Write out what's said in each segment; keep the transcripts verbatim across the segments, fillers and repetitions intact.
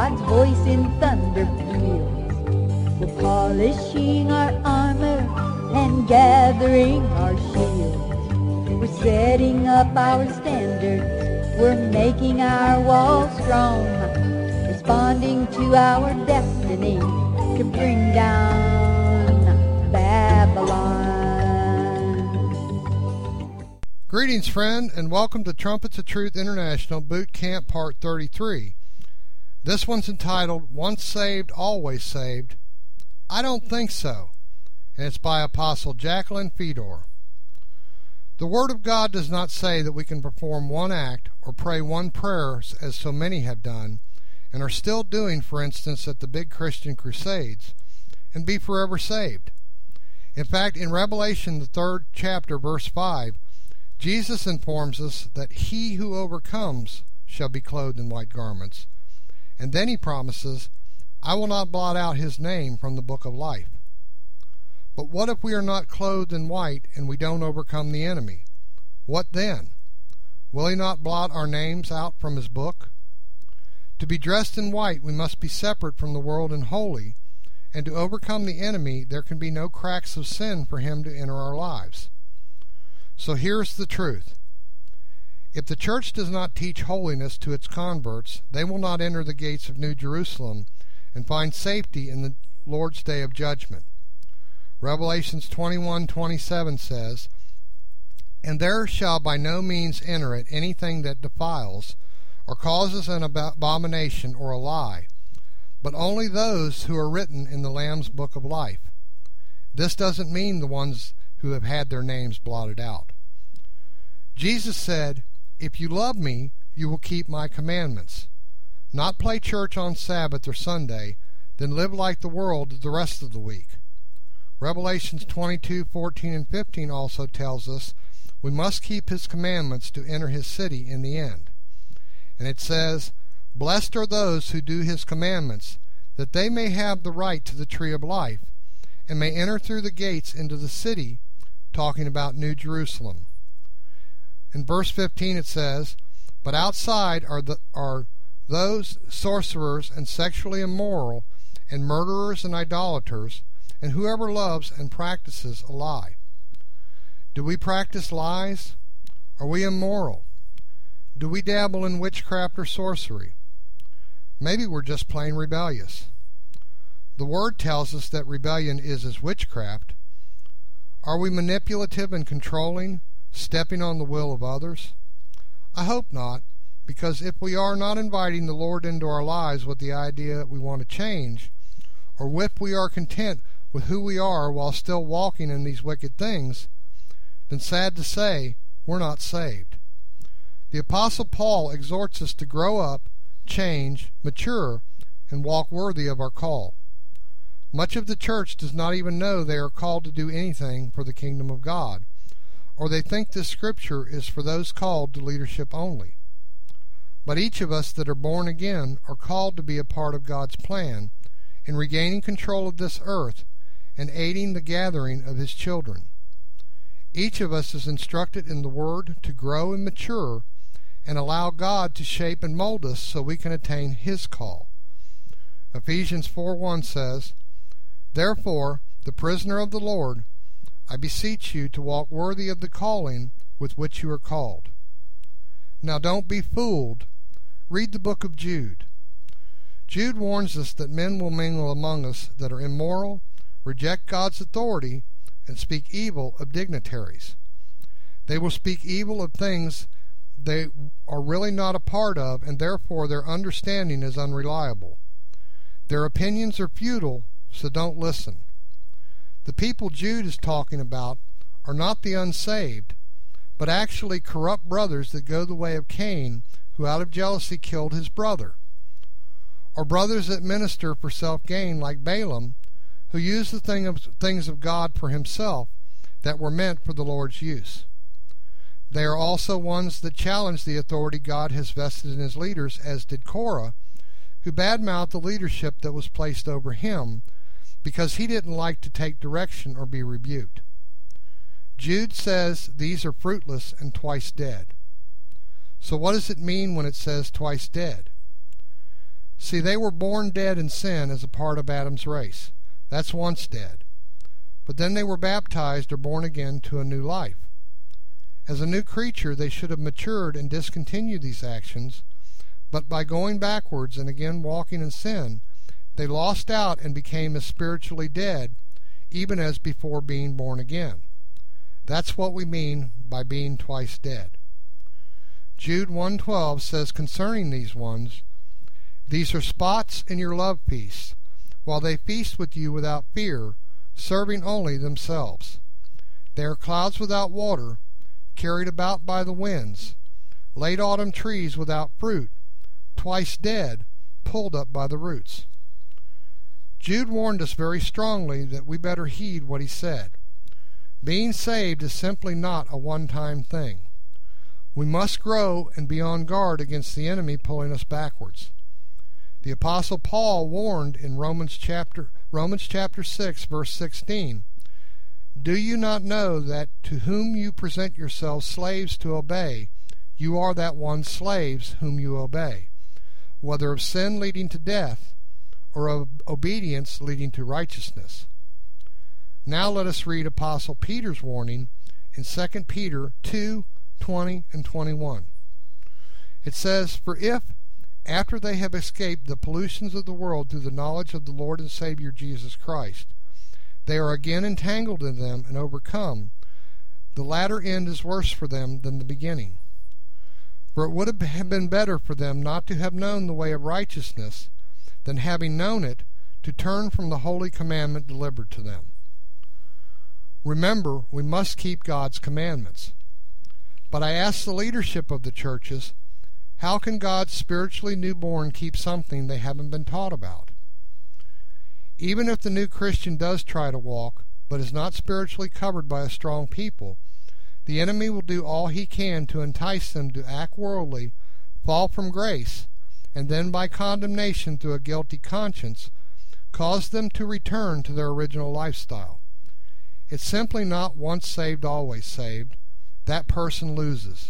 God's voice in thunder peals. We're polishing our armor and gathering our shields. We're setting up our standards. We're making our walls strong. Responding to our destiny to bring down Babylon. Greetings, friend, and welcome to Trumpets of Truth International Boot Camp Part thirty-three. This one's entitled, Once Saved, Always Saved. I don't think so, and it's by Apostle Jacqueline Fedor. The Word of God does not say that we can perform one act or pray one prayer, as so many have done, and are still doing, for instance, at the big Christian crusades, and be forever saved. In fact, in Revelation, the third chapter, verse five, Jesus informs us that he who overcomes shall be clothed in white garments. And then he promises, I will not blot out his name from the book of life. But what if we are not clothed in white and we don't overcome the enemy? What then? Will he not blot our names out from his book? To be dressed in white, we must be separate from the world and holy, and to overcome the enemy, there can be no cracks of sin for him to enter our lives. So here's the truth. If the church does not teach holiness to its converts, they will not enter the gates of New Jerusalem and find safety in the Lord's day of judgment. Revelations twenty-one twenty-seven says, And there shall by no means enter it anything that defiles, or causes an abomination or a lie, but only those who are written in the Lamb's book of life. This doesn't mean the ones who have had their names blotted out. Jesus said, If you love me, you will keep my commandments. Not play church on Sabbath or Sunday, then live like the world the rest of the week. Revelations twenty-two fourteen and fifteen also tells us we must keep his commandments to enter his city in the end. And it says, Blessed are those who do his commandments, that they may have the right to the tree of life, and may enter through the gates into the city, talking about New Jerusalem. In verse fifteen it says, But outside are, the, are those sorcerers and sexually immoral, and murderers and idolaters, and whoever loves and practices a lie. Do we practice lies? Are we immoral? Do we dabble in witchcraft or sorcery? Maybe we're just plain rebellious. The Word tells us that rebellion is as witchcraft. Are we manipulative and controlling, stepping on the will of others? I hope not, because if we are not inviting the Lord into our lives with the idea that we want to change, or if we are content with who we are while still walking in these wicked things, then sad to say, we're not saved. The Apostle Paul exhorts us to grow up, change, mature, and walk worthy of our call. Much of the church does not even know they are called to do anything for the kingdom of God, or they think this scripture is for those called to leadership only. But each of us that are born again are called to be a part of God's plan in regaining control of this earth and aiding the gathering of his children. Each of us is instructed in the Word to grow and mature and allow God to shape and mold us so we can attain his call. Ephesians four one says, Therefore, the prisoner of the Lord, I beseech you to walk worthy of the calling with which you are called. Now don't be fooled. Read the book of Jude. Jude warns us that men will mingle among us that are immoral, reject God's authority, and speak evil of dignitaries. They will speak evil of things they are really not a part of, and therefore their understanding is unreliable. Their opinions are futile, so don't listen. The people Jude is talking about are not the unsaved, but actually corrupt brothers that go the way of Cain, who out of jealousy killed his brother. Or brothers that minister for self-gain like Balaam, who used the thing of, things of God for himself that were meant for the Lord's use. They are also ones that challenge the authority God has vested in his leaders, as did Korah, who badmouthed the leadership that was placed over him because he didn't like to take direction or be rebuked. Jude says these are fruitless and twice dead. So what does it mean when it says twice dead? See, they were born dead in sin as a part of Adam's race. That's once dead. But then they were baptized or born again to a new life. As a new creature, they should have matured and discontinued these actions, but by going backwards and again walking in sin, they lost out and became as spiritually dead, even as before being born again. That's what we mean by being twice dead. Jude one twelve says concerning these ones, "These are spots in your love feast, while they feast with you without fear, serving only themselves. They are clouds without water, carried about by the winds, late autumn trees without fruit, twice dead, pulled up by the roots." Jude warned us very strongly that we better heed what he said. Being saved is simply not a one-time thing. We must grow and be on guard against the enemy pulling us backwards. The Apostle Paul warned in Romans chapter Romans chapter six, verse sixteen, "Do you not know that to whom you present yourselves slaves to obey, you are that one's slaves whom you obey, whether of sin leading to death, or of obedience leading to righteousness?" Now let us read Apostle Peter's warning in Second Peter two, twenty and twenty-one. It says, "For if, after they have escaped the pollutions of the world through the knowledge of the Lord and Savior Jesus Christ, they are again entangled in them and overcome, the latter end is worse for them than the beginning. For it would have been better for them not to have known the way of righteousness, than having known it, to turn from the holy commandment delivered to them." Remember, we must keep God's commandments. But I ask the leadership of the churches, how can God's spiritually newborn keep something they haven't been taught about? Even if the new Christian does try to walk, but is not spiritually covered by a strong people, the enemy will do all he can to entice them to act worldly, fall from grace, and then by condemnation through a guilty conscience, cause them to return to their original lifestyle. It's simply not once saved, always saved. That person loses.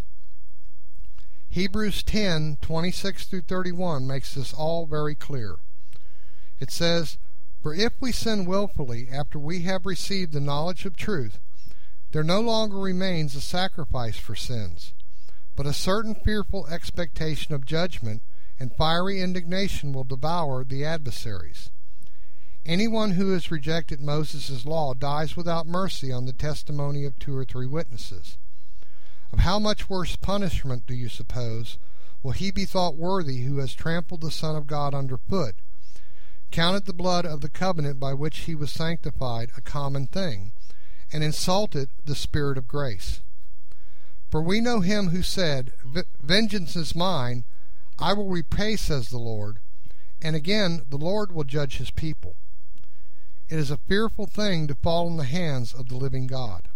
Hebrews ten, twenty-six through thirty-one makes this all very clear. It says, "For if we sin willfully after we have received the knowledge of truth, there no longer remains a sacrifice for sins, but a certain fearful expectation of judgment, and fiery indignation will devour the adversaries. Anyone who has rejected Moses' law dies without mercy on the testimony of two or three witnesses. Of how much worse punishment, do you suppose, will he be thought worthy who has trampled the Son of God underfoot, counted the blood of the covenant by which he was sanctified a common thing, and insulted the Spirit of grace? For we know him who said, 'Vengeance is mine, I will repay, says the Lord,' and again the Lord will judge his people. It is a fearful thing to fall in the hands of the living God.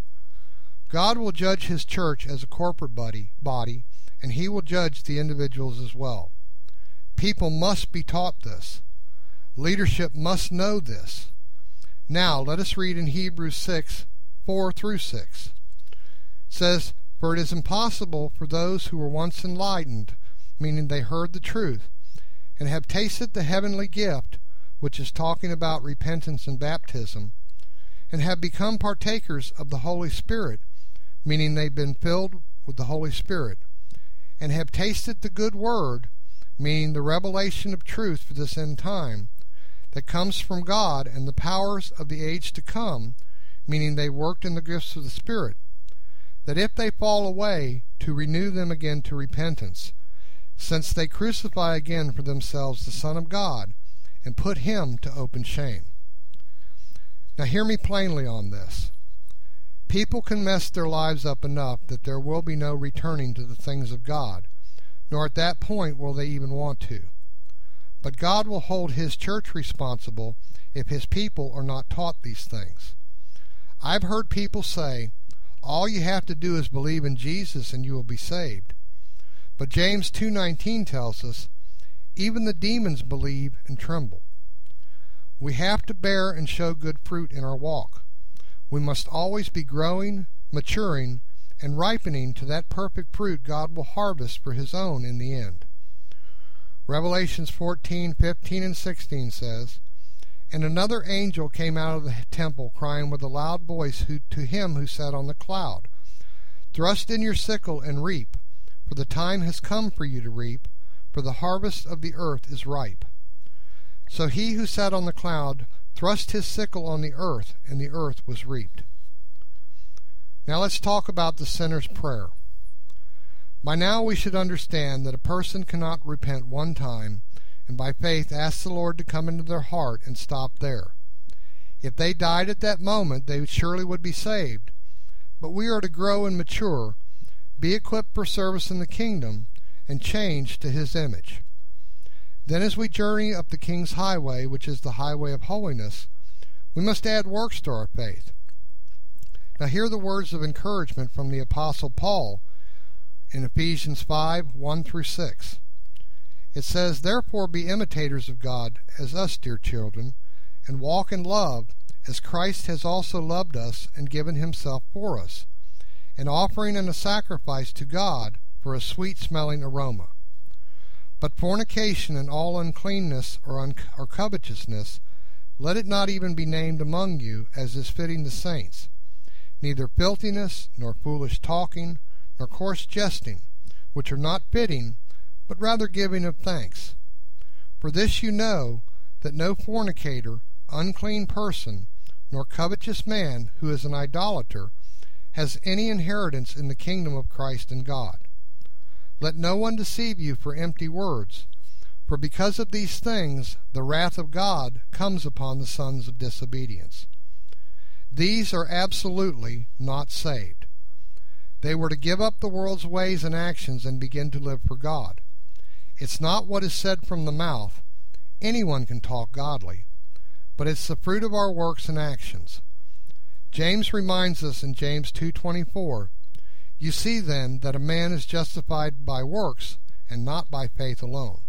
God will judge his church as a corporate body, body, and he will judge the individuals as well. People must be taught this. Leadership must know this. Now let us read in Hebrews six, four through six. It says, "For it is impossible for those who were once enlightened," meaning they heard the truth, "and have tasted the heavenly gift," which is talking about repentance and baptism, "and have become partakers of the Holy Spirit," meaning they've been filled with the Holy Spirit, "and have tasted the good word," meaning the revelation of truth for this end time, that comes from God, and the powers of the age to come, meaning they worked in the gifts of the Spirit, that if they fall away, to renew them again to repentance, since they crucify again for themselves the Son of God, and put him to open shame. Now hear me plainly on this. People can mess their lives up enough that there will be no returning to the things of God, nor at that point will they even want to. But God will hold his church responsible if his people are not taught these things. I've heard people say, all you have to do is believe in Jesus and you will be saved. But James two nineteen tells us, even the demons believe and tremble. We have to bear and show good fruit in our walk. We must always be growing, maturing, and ripening to that perfect fruit God will harvest for his own in the end. Revelations fourteen, fifteen, and sixteen says, "And another angel came out of the temple, crying with a loud voice who, to him who sat on the cloud, Thrust in your sickle and reap, for the time has come for you to reap, for the harvest of the earth is ripe. So he who sat on the cloud thrust his sickle on the earth, and the earth was reaped." Now let's talk about the sinner's prayer. By now we should understand that a person cannot repent one time and by faith ask the Lord to come into their heart and stop there. If they died at that moment, they surely would be saved. But we are to grow and mature, be equipped for service in the kingdom, and change to His image. Then as we journey up the King's highway, which is the highway of holiness, we must add works to our faith. Now hear the words of encouragement from the Apostle Paul in Ephesians five, one through six. It says, "Therefore be imitators of God as us, dear children, and walk in love, as Christ has also loved us and given Himself for us, an offering and a sacrifice to God for a sweet-smelling aroma. But fornication and all uncleanness or, un- or covetousness, let it not even be named among you, as is fitting the saints, neither filthiness, nor foolish talking, nor coarse jesting, which are not fitting, but rather giving of thanks. For this you know, that no fornicator, unclean person, nor covetous man, who is an idolater, has any inheritance in the kingdom of Christ and God. Let no one deceive you for empty words, for because of these things the wrath of God comes upon the sons of disobedience. These are absolutely not saved. They were to give up the world's ways and actions and begin to live for God. It's not what is said from the mouth. Anyone can talk godly, but it's the fruit of our works and actions. James reminds us in James two twenty-four, "You see then that a man is justified by works and not by faith alone."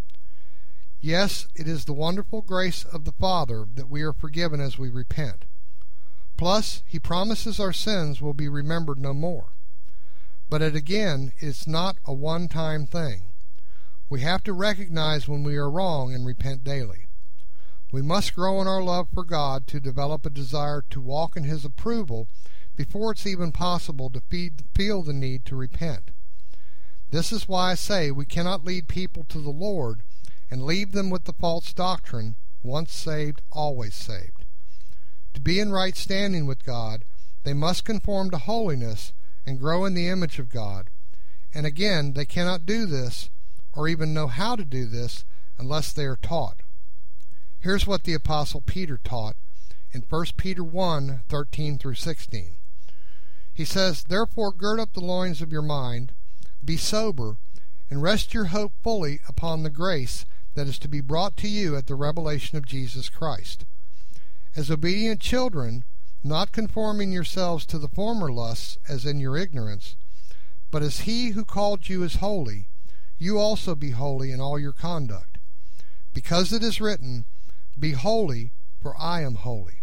Yes, it is the wonderful grace of the Father that we are forgiven as we repent. Plus, He promises our sins will be remembered no more. But it again, it's not a one-time thing. We have to recognize when we are wrong and repent daily. We must grow in our love for God to develop a desire to walk in His approval before it's even possible to feed, feel the need to repent. This is why I say we cannot lead people to the Lord and leave them with the false doctrine, once saved, always saved. To be in right standing with God, they must conform to holiness and grow in the image of God. And again, they cannot do this or even know how to do this unless they are taught. Here's what the Apostle Peter taught in First Peter one, thirteen through sixteen. He says, "Therefore gird up the loins of your mind, be sober, and rest your hope fully upon the grace that is to be brought to you at the revelation of Jesus Christ. As obedient children, not conforming yourselves to the former lusts as in your ignorance, but as He who called you is holy, you also be holy in all your conduct. Because it is written, Be holy, for I am holy."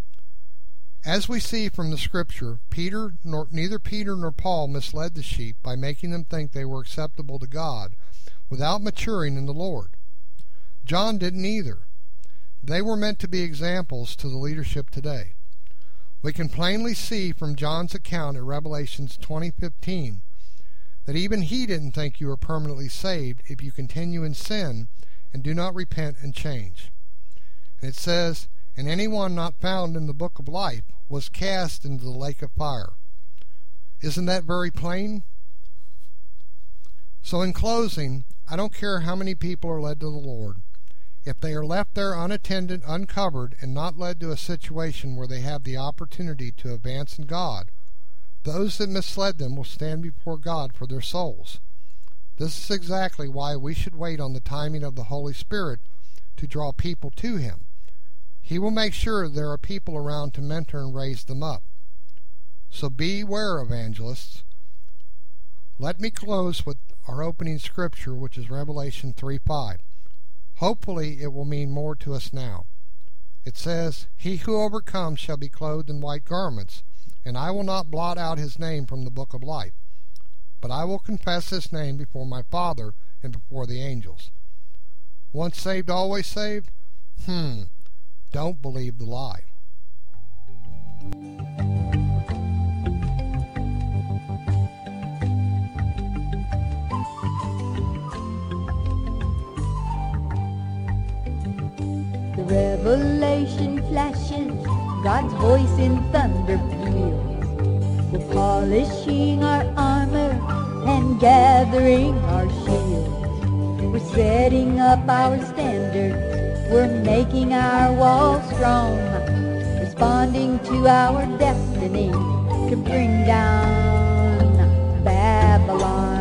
As we see from the Scripture, Peter, nor, neither Peter nor Paul misled the sheep by making them think they were acceptable to God without maturing in the Lord. John didn't either. They were meant to be examples to the leadership today. We can plainly see from John's account at Revelations twenty fifteen that even he didn't think you were permanently saved if you continue in sin and do not repent and change. And it says, "And anyone not found in the book of life was cast into the lake of fire." Isn't that very plain? So in closing, I don't care how many people are led to the Lord. If they are left there unattended, uncovered, and not led to a situation where they have the opportunity to advance in God, those that misled them will stand before God for their souls. This is exactly why we should wait on the timing of the Holy Spirit to draw people to Him. He will make sure there are people around to mentor and raise them up. So beware, evangelists. Let me close with our opening scripture, which is Revelation three five. Hopefully it will mean more to us now. It says, "He who overcomes shall be clothed in white garments, and I will not blot out his name from the book of life, but I will confess his name before my Father and before the angels." Once saved, always saved? Hmm, don't believe the lie. The revelation flashes, God's voice in thunder peals. We're polishing our armor and gathering our shields. We're setting up our standards, we're making our walls strong, responding to our destiny to bring down Babylon.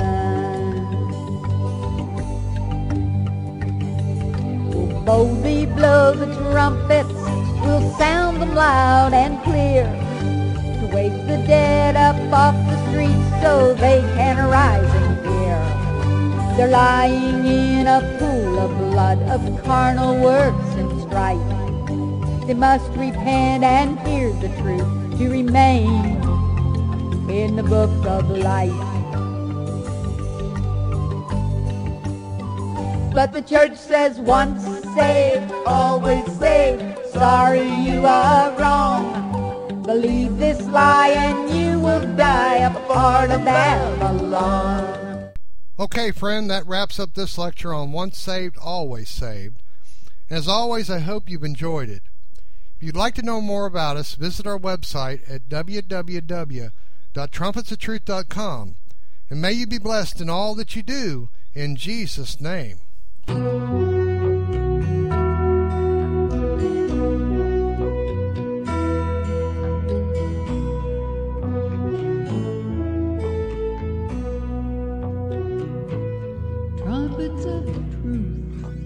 We'll boldly blow the trumpets, we'll sound them loud and clear, to wake the dead up off the streets so they can arise and fear. They're lying in a pool of blood, of carnal works and strife. They must repent and hear the truth to remain in the book of life. But the church says once saved, always saved. Sorry, you are wrong. Believe this lie and you will die a part of Babylon. Okay, friend, that wraps up this lecture on Once Saved, Always Saved. As always, I hope you've enjoyed it. If you'd like to know more about us, visit our website at w w w dot trumpets of truth dot com. And may you be blessed in all that you do, in Jesus' name. Trumpets of truth.